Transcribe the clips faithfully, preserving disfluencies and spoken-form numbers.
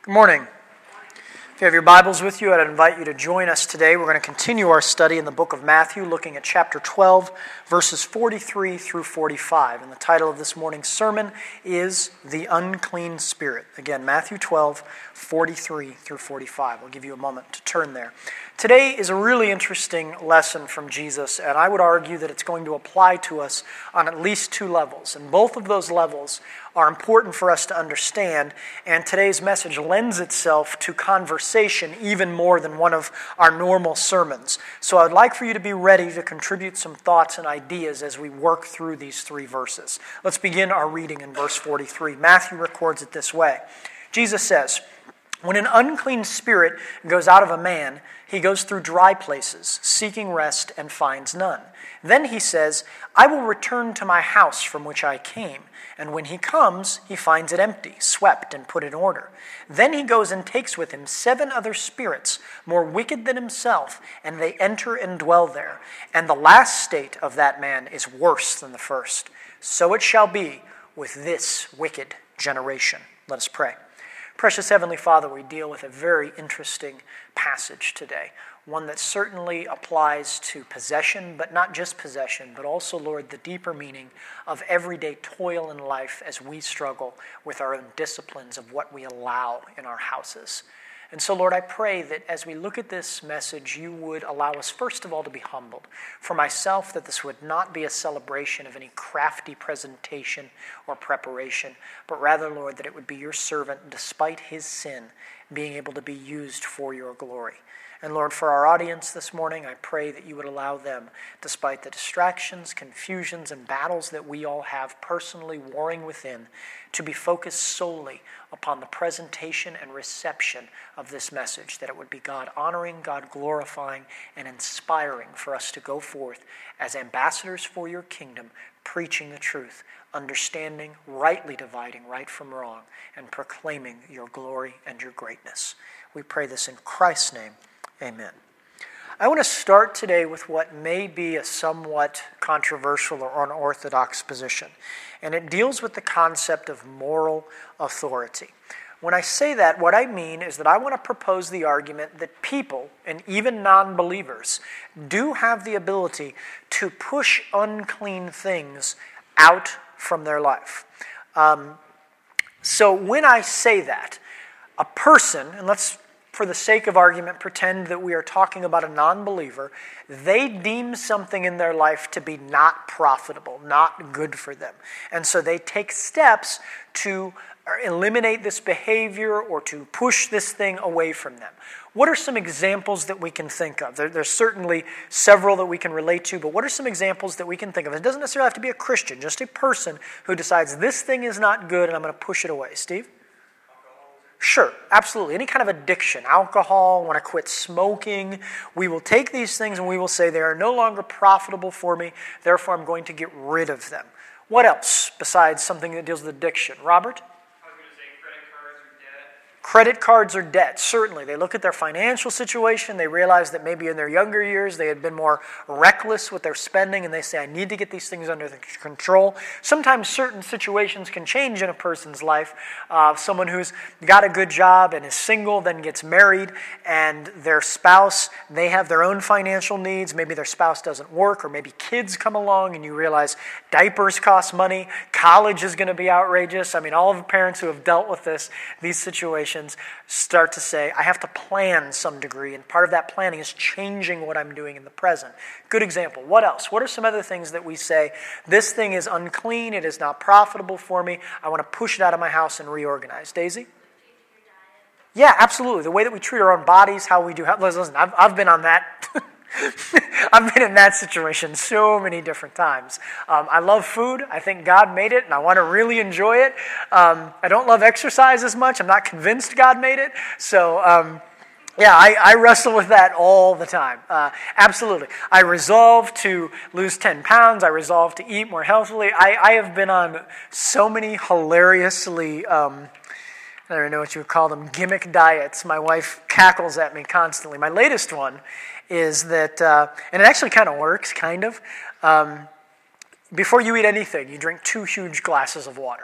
Good morning. If you have your Bibles with you, I'd invite you to join us today. We're going to continue our study in the book of Matthew, looking at chapter twelve, verses forty-three through forty-five. And the title of this morning's sermon is The Unclean Spirit. Again, Matthew twelve, forty-three through forty-five. I'll give you a moment to turn there. Today is a really interesting lesson from Jesus, and I would argue that it's going to apply to us on at least two levels. And both of those levels are important for us to understand, and today's message lends itself to conversation even more than one of our normal sermons. So I'd like for you to be ready to contribute some thoughts and ideas as we work through these three verses. Let's begin our reading in verse forty-three. Matthew records it this way. Jesus says, "When an unclean spirit goes out of a man, he goes through dry places, seeking rest, and finds none. Then he says, 'I will return to my house from which I came.' And when he comes, he finds it empty, swept, and put in order. Then he goes and takes with him seven other spirits, more wicked than himself, and they enter and dwell there. And the last state of that man is worse than the first. So it shall be with this wicked generation." Let us pray. Precious Heavenly Father, we deal with a very interesting passage today, one that certainly applies to possession, but not just possession, but also, Lord, the deeper meaning of everyday toil in life as we struggle with our own disciplines of what we allow in our houses. And so, Lord, I pray that as we look at this message, you would allow us, first of all, to be humbled. For myself, that this would not be a celebration of any crafty presentation or preparation, but rather, Lord, that it would be your servant, despite his sin, being able to be used for your glory. And Lord, for our audience this morning, I pray that you would allow them, despite the distractions, confusions, and battles that we all have personally warring within, to be focused solely upon the presentation and reception of this message, that it would be God-honoring, God-glorifying, and inspiring for us to go forth as ambassadors for your kingdom, preaching the truth, understanding, rightly dividing right from wrong, and proclaiming your glory and your greatness. We pray this in Christ's name. Amen. I want to start today with what may be a somewhat controversial or unorthodox position, and it deals with the concept of moral authority. When I say that, what I mean is that I want to propose the argument that people, and even non-believers, do have the ability to push unclean things out from their life. Um, so when I say that, a person, and let's for the sake of argument, pretend that we are talking about a non-believer, they deem something in their life to be not profitable, not good for them. And so they take steps to eliminate this behavior or to push this thing away from them. What are some examples that we can think of? There, there's certainly several that we can relate to, but what are some examples that we can think of? It doesn't necessarily have to be a Christian, just a person who decides this thing is not good and I'm going to push it away. Steve? Sure, absolutely. Any kind of addiction, alcohol, want to quit smoking, we will take these things and we will say they are no longer profitable for me, therefore I'm going to get rid of them. What else besides something that deals with addiction? Robert? I was going to say credit cards or debt. Credit cards or debt, certainly. They look at their financial situation, they realize that maybe in their younger years they had been more reckless with their spending, and they say, I need to get these things under control. Sometimes certain situations can change in a person's life. Uh, someone who's got a good job and is single, then gets married, and their spouse, they have their own financial needs. Maybe their spouse doesn't work, or maybe kids come along and you realize diapers cost money, college is going to be outrageous. I mean, all of the parents who have dealt with this, these situations, start to say, I have to plan some degree, and part of that planning is changing what I'm doing in the present. Good example. What else? What are some other things that we say, this thing is unclean, it is not profitable for me, I want to push it out of my house and reorganize? Daisy? Yeah, absolutely. The way that we treat our own bodies, how we do, listen, I've, I've been on that I've been in that situation so many different times. Um, I love food. I think God made it, and I want to really enjoy it. Um, I don't love exercise as much. I'm not convinced God made it. So, um, yeah, I, I wrestle with that all the time. Uh, absolutely. I resolve to lose ten pounds. I resolve to eat more healthily. I, I have been on so many hilariously Um, I don't know what you would call them, gimmick diets. My wife cackles at me constantly. My latest one is that, uh, and it actually kind of works, kind of. Um, before you eat anything, you drink two huge glasses of water.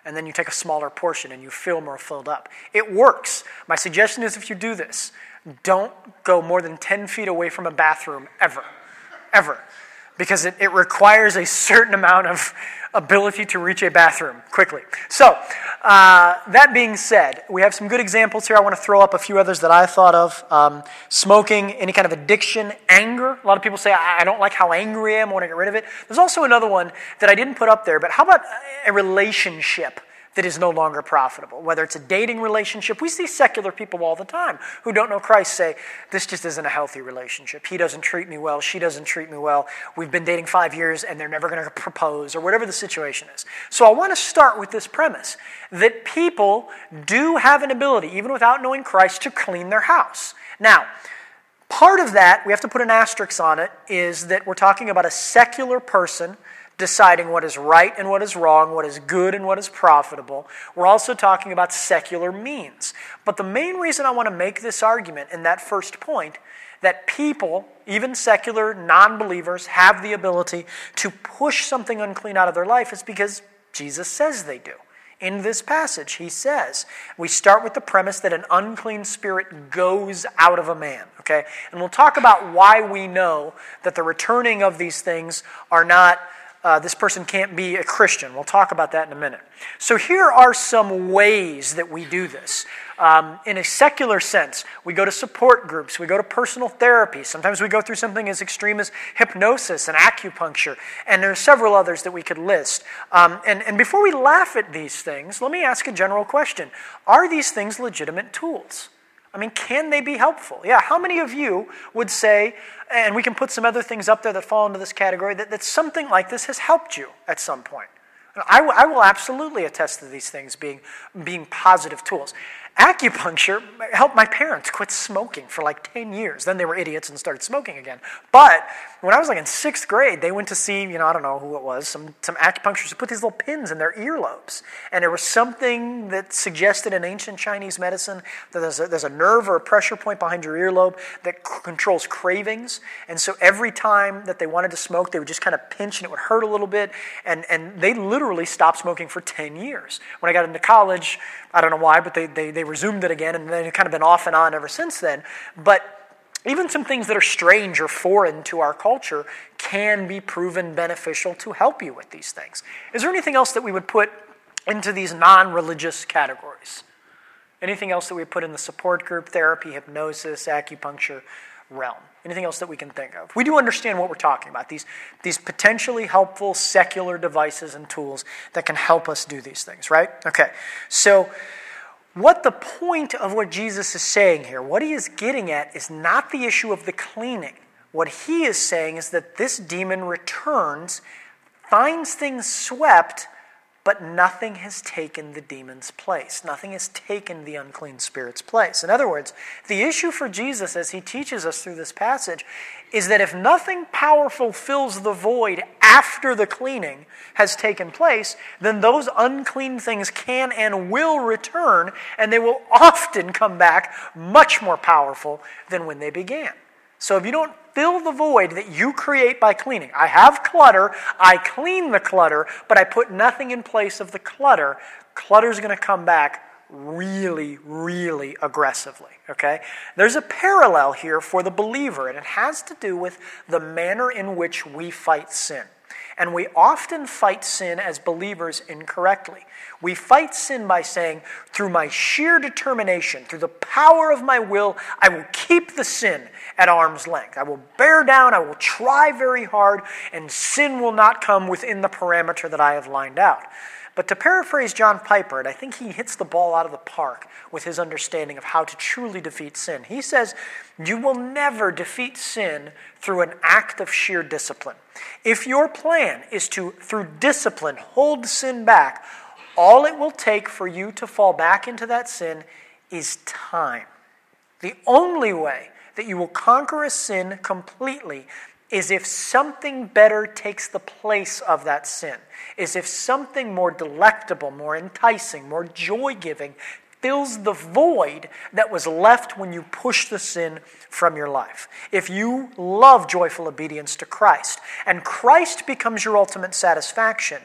and then you take a smaller portion and you fill more filled up. It works. My suggestion is if you do this, don't go more than ten feet away from a bathroom ever, ever, because it, it requires a certain amount of ability to reach a bathroom quickly. So, uh, that being said, we have some good examples here. I want to throw up a few others that I thought of. Um, smoking, any kind of addiction, anger. A lot of people say, I, I don't like how angry I am, I want to get rid of it. There's also another one that I didn't put up there, but how about a relationship that is no longer profitable? Whether it's a dating relationship, we see secular people all the time who don't know Christ say, this just isn't a healthy relationship. He doesn't treat me well, she doesn't treat me well. We've been dating five years and they're never going to propose, or whatever the situation is. So I want to start with this premise that people do have an ability, even without knowing Christ, to clean their house. Now, part of that, we have to put an asterisk on it, is that we're talking about a secular person deciding what is right and what is wrong, what is good and what is profitable. We're also talking about secular means. But the main reason I want to make this argument in that first point, that people, even secular non-believers, have the ability to push something unclean out of their life, is because Jesus says they do. In this passage, he says, we start with the premise that an unclean spirit goes out of a man, okay? And we'll talk about why we know that the returning of these things are not Uh, this person can't be a Christian. We'll talk about that in a minute. So here are some ways that we do this. Um, in a secular sense, we go to support groups, we go to personal therapy. Sometimes we go through something as extreme as hypnosis and acupuncture, and there are several others that we could list. Um, and, and before we laugh at these things, let me ask a general question. Are these things legitimate tools? I mean, can they be helpful? Yeah, how many of you would say, and we can put some other things up there that fall into this category, that, that something like this has helped you at some point? I, w- I will absolutely attest to these things being, being positive tools. Acupuncture helped my parents quit smoking for like ten years. Then they were idiots and started smoking again. But when I was like in sixth grade, they went to see, you know, I don't know who it was, some, some acupuncturists who put these little pins in their earlobes. And there was something that suggested in ancient Chinese medicine that there's a, there's a nerve or a pressure point behind your earlobe that c- controls cravings. And so every time that they wanted to smoke, they would just kind of pinch and it would hurt a little bit. And, and they literally stopped smoking for ten years. When I got into college, I don't know why, but they, they, they resumed it again, and they've kind of been off and on ever since then. But even some things that are strange or foreign to our culture can be proven beneficial to help you with these things. Is there anything else that we would put into these non-religious categories? Anything else that we put in the support group, therapy, hypnosis, acupuncture realm? Anything else that we can think of? We do understand what we're talking about, these, these potentially helpful secular devices and tools that can help us do these things, right? Okay, so what the point of what Jesus is saying here, what he is getting at, is not the issue of the cleaning. What he is saying is that this demon returns, finds things swept, but nothing has taken the demon's place. Nothing has taken the unclean spirit's place. In other words, the issue for Jesus as he teaches us through this passage is that if nothing powerful fills the void after the cleaning has taken place, then those unclean things can and will return, and they will often come back much more powerful than when they began. So if you don't fill the void that you create by cleaning, I have clutter, I clean the clutter, but I put nothing in place of the clutter, clutter's going to come back really, really aggressively, okay? There's a parallel here for the believer, and it has to do with the manner in which we fight sin. And we often fight sin as believers incorrectly. We fight sin by saying, through my sheer determination, through the power of my will, I will keep the sin at arm's length. I will bear down, I will try very hard, and sin will not come within the parameter that I have lined out. But to paraphrase John Piper, and I think he hits the ball out of the park with his understanding of how to truly defeat sin. He says, you will never defeat sin through an act of sheer discipline. If your plan is to, through discipline, hold sin back, all it will take for you to fall back into that sin is time. The only way that you will conquer a sin completely is if something better takes the place of that sin, is if something more delectable, more enticing, more joy-giving fills the void that was left when you pushed the sin from your life. If you love joyful obedience to Christ, and Christ becomes your ultimate satisfaction,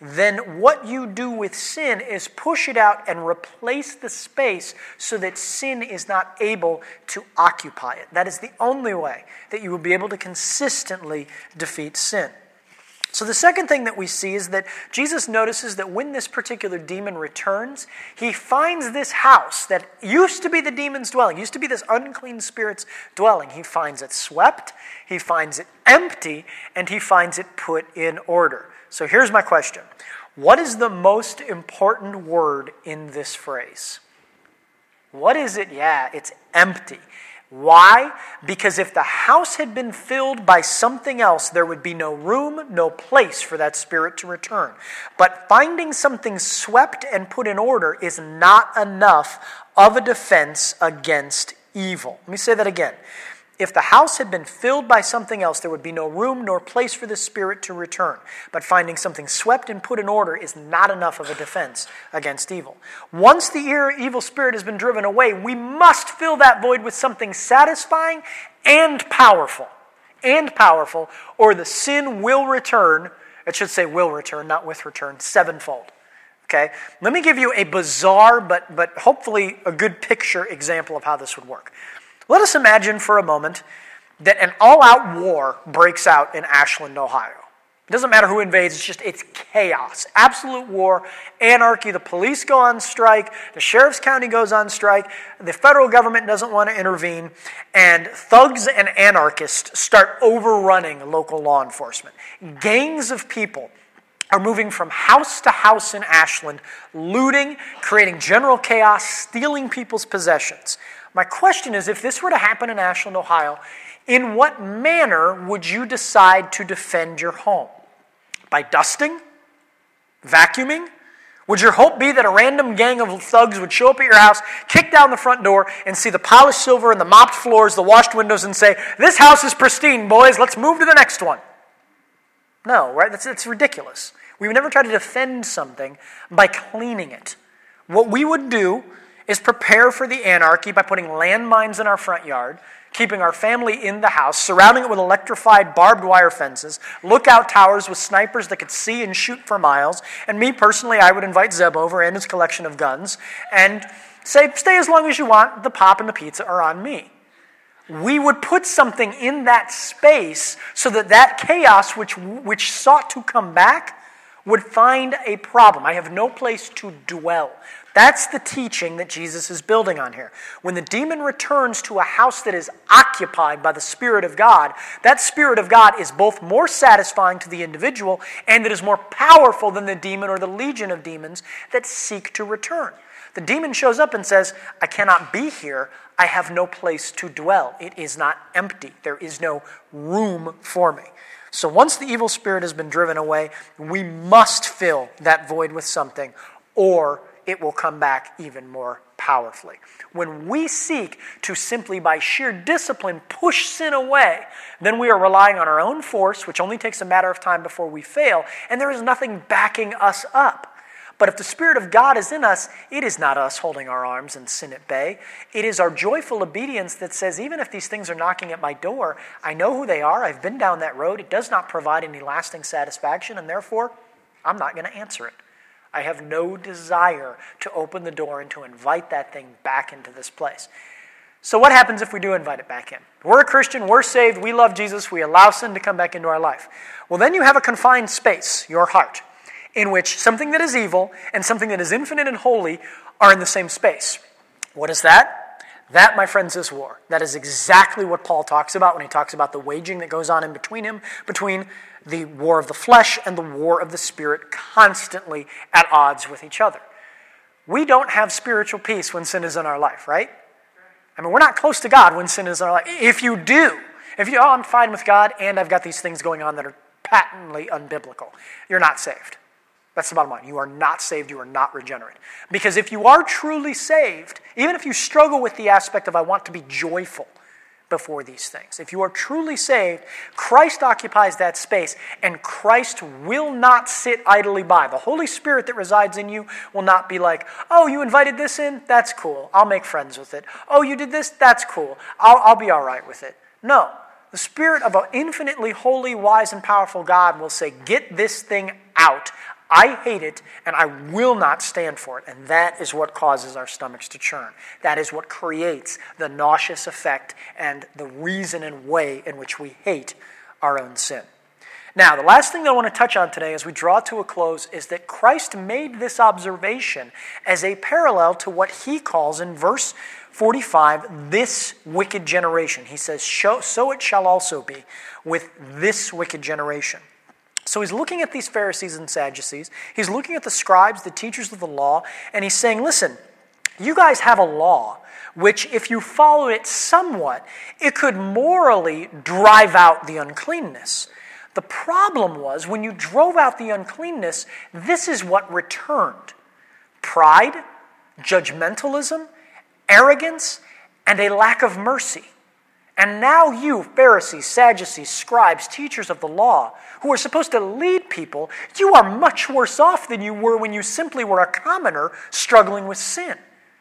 then what you do with sin is push it out and replace the space so that sin is not able to occupy it. That is the only way that you will be able to consistently defeat sin. So the second thing that we see is that Jesus notices that when this particular demon returns, he finds this house that used to be the demon's dwelling, used to be this unclean spirit's dwelling. He finds it swept, he finds it empty, and he finds it put in order. So here's my question. What is the most important word in this phrase? What is it? Yeah, it's empty. Why? Because if the house had been filled by something else, there would be no room, no place for that spirit to return. But finding something swept and put in order is not enough of a defense against evil. Let me say that again. If the house had been filled by something else, there would be no room nor place for the spirit to return. But finding something swept and put in order is not enough of a defense against evil. Once the evil spirit has been driven away, we must fill that void with something satisfying and powerful. And powerful, or the sin will return. It should say will return, not with return, sevenfold. Okay? Let me give you a bizarre, but, but hopefully a good picture example of how this would work. Let us imagine for a moment that an all-out war breaks out in Ashland, Ohio. It doesn't matter who invades, it's just, it's chaos. Absolute war, anarchy, the police go on strike, the sheriff's county goes on strike, the federal government doesn't want to intervene, and thugs and anarchists start overrunning local law enforcement. Gangs of people are moving from house to house in Ashland, looting, creating general chaos, stealing people's possessions. My question is, if this were to happen in Ashland, Ohio, in what manner would you decide to defend your home? By dusting? Vacuuming? Would your hope be that a random gang of thugs would show up at your house, kick down the front door, and see the polished silver and the mopped floors, the washed windows, and say, "This house is pristine, boys, let's move to the next one"? No, right? That's, that's ridiculous. We would never try to defend something by cleaning it. What we would do is prepare for the anarchy by putting landmines in our front yard, keeping our family in the house, surrounding it with electrified barbed wire fences, lookout towers with snipers that could see and shoot for miles, and me personally, I would invite Zeb over and his collection of guns, and say, "Stay as long as you want, the pop and the pizza are on me." We would put something in that space so that that chaos which, which sought to come back would find a problem. I have no place to dwell. That's the teaching that Jesus is building on here. When the demon returns to a house that is occupied by the Spirit of God, that Spirit of God is both more satisfying to the individual and it is more powerful than the demon or the legion of demons that seek to return. The demon shows up and says, "I cannot be here. I have no place to dwell. It is not empty. There is no room for me." So once the evil spirit has been driven away, we must fill that void with something, or it will come back even more powerfully. When we seek to simply by sheer discipline push sin away, then we are relying on our own force, which only takes a matter of time before we fail, and there is nothing backing us up. But if the Spirit of God is in us, it is not us holding our arms and sin at bay. It is our joyful obedience that says, even if these things are knocking at my door, I know who they are, I've been down that road, it does not provide any lasting satisfaction, and therefore, I'm not going to answer it. I have no desire to open the door and to invite that thing back into this place. So what happens if we do invite it back in? We're a Christian, we're saved, we love Jesus, we allow sin to come back into our life. Well, then you have a confined space, your heart, in which something that is evil and something that is infinite and holy are in the same space. What is that? That, my friends, is war. That is exactly what Paul talks about when he talks about the waging that goes on in between him, between the war of the flesh and the war of the spirit, constantly at odds with each other. We don't have spiritual peace when sin is in our life, right? I mean, we're not close to God when sin is in our life. If you do, if you, oh, I'm fine with God and I've got these things going on that are patently unbiblical, you're not saved. That's the bottom line. You are not saved. You are not regenerate. Because if you are truly saved, even if you struggle with the aspect of I want to be joyful before these things, if you are truly saved, Christ occupies that space, and Christ will not sit idly by. The Holy Spirit that resides in you will not be like, "Oh, you invited this in? That's cool. I'll make friends with it. Oh, you did this? That's cool. I'll, I'll be all right with it." No. The Spirit of an infinitely holy, wise, and powerful God will say, "Get this thing out. I hate it, and I will not stand for it. And that is what causes our stomachs to churn. That is what creates the nauseous effect and the reason and way in which we hate our own sin. Now, the last thing that I want to touch on today as we draw to a close is that Christ made this observation as a parallel to what he calls in verse forty-five, this wicked generation. He says, so it shall also be with this wicked generation. So he's looking at these Pharisees and Sadducees. He's looking at the scribes, the teachers of the law, and he's saying, listen, you guys have a law which, if you follow it somewhat, it could morally drive out the uncleanness. The problem was, when you drove out the uncleanness, this is what returned: pride, judgmentalism, arrogance, and a lack of mercy. And now you, Pharisees, Sadducees, scribes, teachers of the law, who are supposed to lead people, you are much worse off than you were when you simply were a commoner struggling with sin.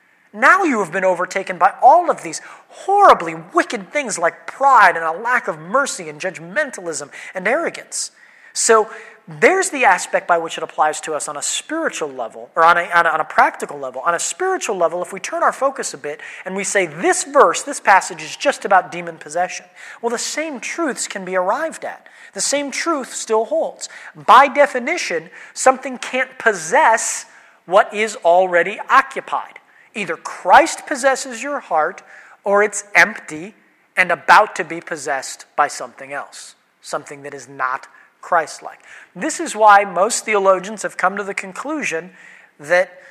Now you have been overtaken by all of these horribly wicked things like pride and a lack of mercy and judgmentalism and arrogance. So there's the aspect by which it applies to us on a spiritual level, or on a, on a, on a practical level. On a spiritual level, if we turn our focus a bit and we say this verse, this passage is just about demon possession, well, the same truths can be arrived at. The same truth still holds. By definition, something can't possess what is already occupied. Either Christ possesses your heart, or it's empty and about to be possessed by something else, something that is not Christ-like. This is why most theologians have come to the conclusion that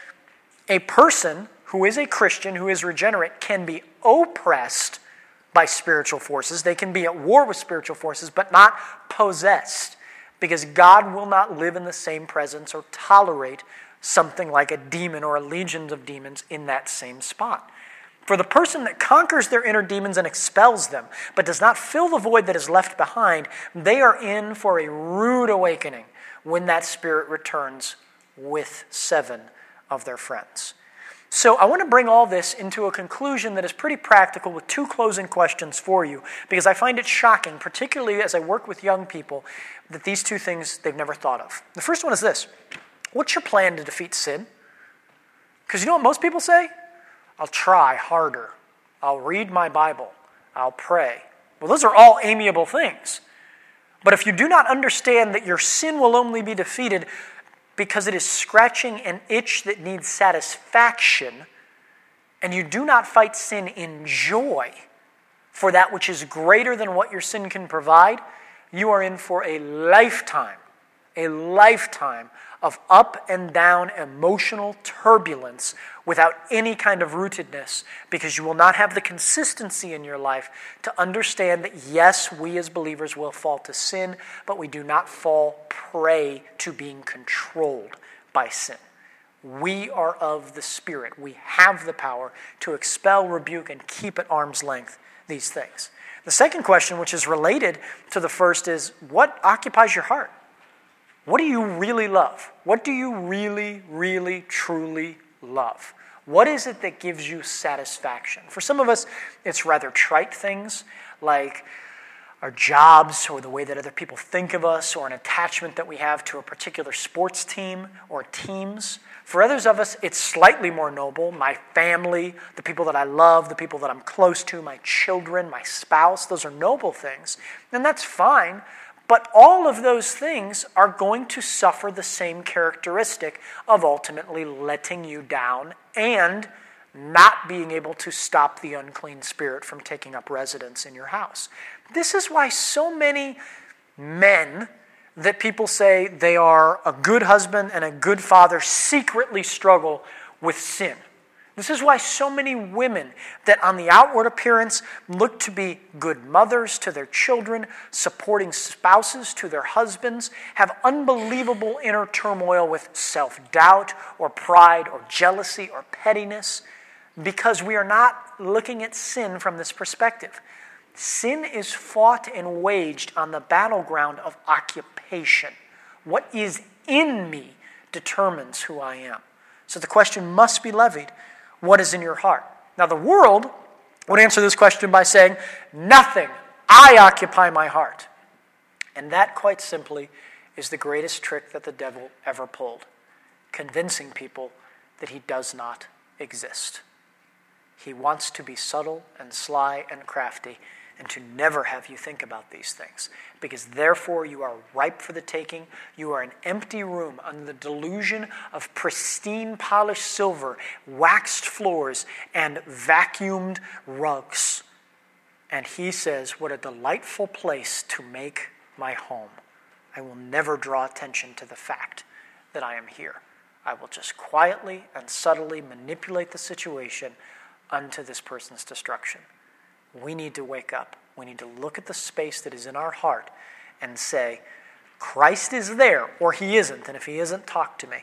a person who is a Christian, who is regenerate, can be oppressed by spiritual forces. They can be at war with spiritual forces, but not possessed, because God will not live in the same presence or tolerate something like a demon or a legion of demons in that same spot. For the person that conquers their inner demons and expels them, but does not fill the void that is left behind, they are in for a rude awakening when that spirit returns with seven of their friends. So I want to bring all this into a conclusion that is pretty practical with two closing questions for you, because I find it shocking, particularly as I work with young people, that these two things they've never thought of. The first one is this: what's your plan to defeat sin? Because you know what most people say? I'll try harder. I'll read my Bible. I'll pray. Well, those are all amiable things. But if you do not understand that your sin will only be defeated because it is scratching an itch that needs satisfaction, and you do not fight sin in joy for that which is greater than what your sin can provide, you are in for a lifetime, a lifetime of up and down emotional turbulence without any kind of rootedness, because you will not have the consistency in your life to understand that, yes, we as believers will fall to sin, but we do not fall prey to being controlled by sin. We are of the Spirit. We have the power to expel, rebuke, and keep at arm's length these things. The second question, which is related to the first, is what occupies your heart? What do you really love? What do you really, really, truly love? What is it that gives you satisfaction? For some of us, it's rather trite things like our jobs, or the way that other people think of us, or an attachment that we have to a particular sports team or teams. For others of us, it's slightly more noble. My family, the people that I love, the people that I'm close to, my children, my spouse, those are noble things. And that's fine. But all of those things are going to suffer the same characteristic of ultimately letting you down and not being able to stop the unclean spirit from taking up residence in your house. This is why so many men that people say they are a good husband and a good father secretly struggle with sin. This is why so many women that on the outward appearance look to be good mothers to their children, supporting spouses to their husbands, have unbelievable inner turmoil with self-doubt or pride or jealousy or pettiness, because we are not looking at sin from this perspective. Sin is fought and waged on the battleground of occupation. What is in me determines who I am. So the question must be levied: what is in your heart? Now, the world would answer this question by saying, nothing. I occupy my heart. And that, quite simply, is the greatest trick that the devil ever pulled, convincing people that he does not exist. He wants to be subtle and sly and crafty and to never have you think about these things, because therefore you are ripe for the taking. You are an empty room under the delusion of pristine polished silver, waxed floors, and vacuumed rugs. And he says, what a delightful place to make my home. I will never draw attention to the fact that I am here. I will just quietly and subtly manipulate the situation unto this person's destruction. We need to wake up. We need to look at the space that is in our heart and say, Christ is there, or he isn't. And if he isn't, talk to me.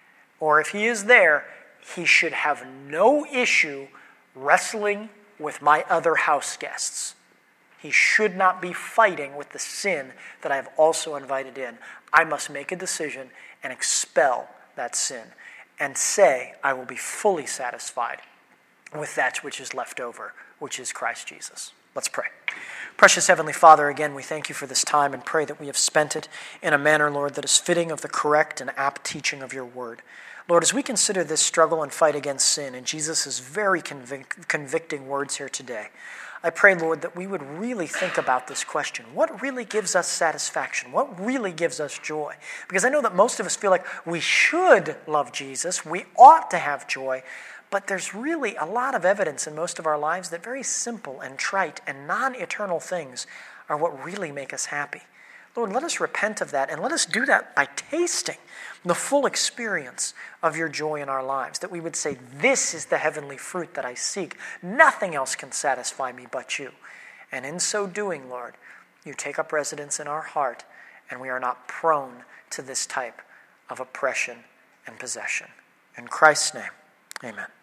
Or if he is there, he should have no issue wrestling with my other house guests. He should not be fighting with the sin that I have also invited in. I must make a decision and expel that sin and say, I will be fully satisfied with that which is left over, which is Christ Jesus. Let's pray. Precious Heavenly Father, again, we thank you for this time and pray that we have spent it in a manner, Lord, that is fitting of the correct and apt teaching of your word. Lord, as we consider this struggle and fight against sin in Jesus' very convic- convicting words here today, I pray, Lord, that we would really think about this question. What really gives us satisfaction? What really gives us joy? Because I know that most of us feel like we should love Jesus, we ought to have joy, but there's really a lot of evidence in most of our lives that very simple and trite and non-eternal things are what really make us happy. Lord, let us repent of that, and let us do that by tasting the full experience of your joy in our lives, that we would say, this is the heavenly fruit that I seek. Nothing else can satisfy me but you. And in so doing, Lord, you take up residence in our heart, and we are not prone to this type of oppression and possession. In Christ's name, amen.